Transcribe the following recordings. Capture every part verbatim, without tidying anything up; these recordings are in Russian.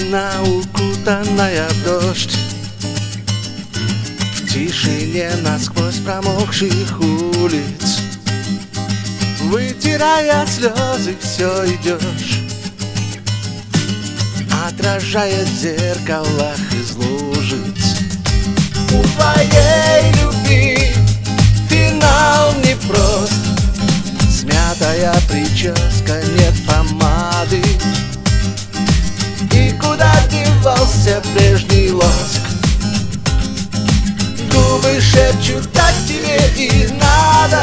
Женщина, укутанная в дождь, в тишине насквозь промокших улиц, вытирая слезы, все идешь, отражая в зеркалах из лужиц. У твоей любви финал непрост, смятая прическа, нет помады. И куда девался прежний лоск? Губы шепчут, так тебе и надо.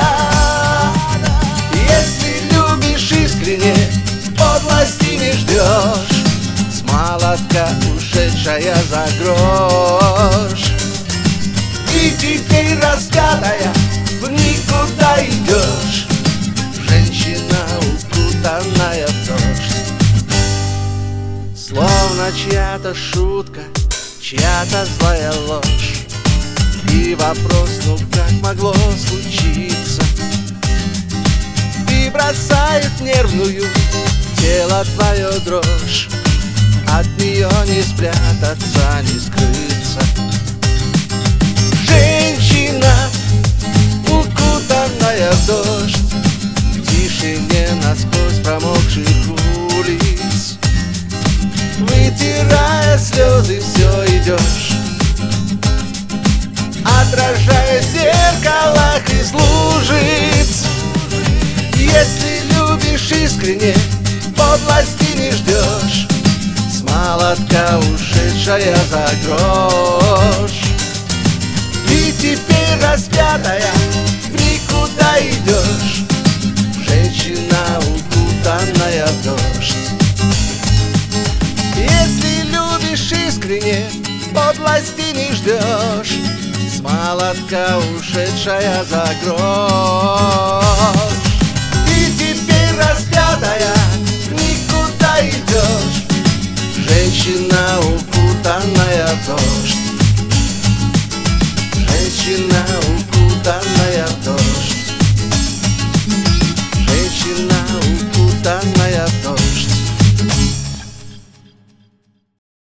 Если любишь искренне, подлости не ждешь, с молотка ушедшая за грош. И теперь распятая в никуда идешь, женщина, укутанная в дождь. Словно чья-то шутка, чья-то злая ложь, и вопрос, ну как могло случиться, и бросает нервную тело твое дрожь. От нее не спрятаться, не скрыться. Женщина, укутанная в дождь, в тишине насквозь промокших улиц, вытирая слезы, все идешь, отражая в зеркалах из лужиц. Если любишь искренне, подлости не ждешь, с молотка ушедшая за грош. И теперь распятая в никуда идешь, женщина, укутанная в дождь. Если любишь искренне, подлости не ждешь, с молотка ушедшая за грош. И теперь распятая в никуда идешь, женщина, укутанная в дождь. Женщина, укутанная